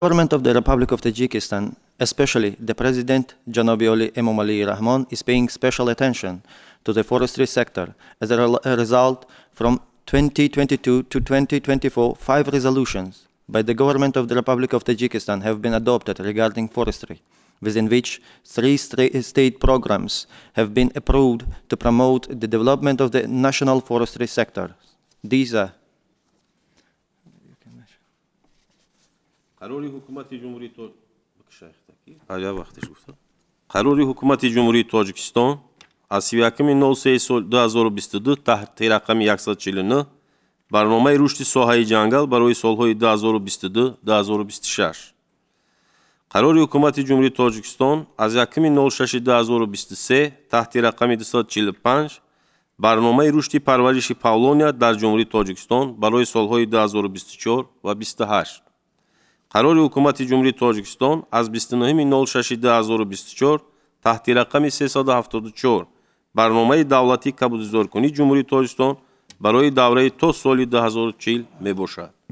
Government of the Republic of Tajikistan, especially the President Janabi Emomali Rahman, is paying special attention to the forestry sector. As a result, from 2022 to 2024, 5 resolutions by the Government of the Republic of Tajikistan have been adopted regarding forestry, within which 3 state programs have been approved to promote the development of the national forestry sector. These are قراری حکومت جمهوری قراری حکومت جمهوری تاجیکستان از 31 نوامبر سال 2022 تحت رقم 140 برنامه رشد ساحه جنگل برای سالهای 2022-2026. قراری حکومت جمهوری تاجیکستان از 1 نوامبر 2023 تحت رقم 245 برنامه رشد پرورش پاولونیا در جمهوری تاجیکستان برای سالهای 2024 و 28. قرار حکومت جمهوری تاجیکستان از 29 نوامبر 2024 تحت رقم 374 برنامه دولتی کبودزدارکنی جمهوری تاجیکستان برای دوره تا سال 2040 می باشد.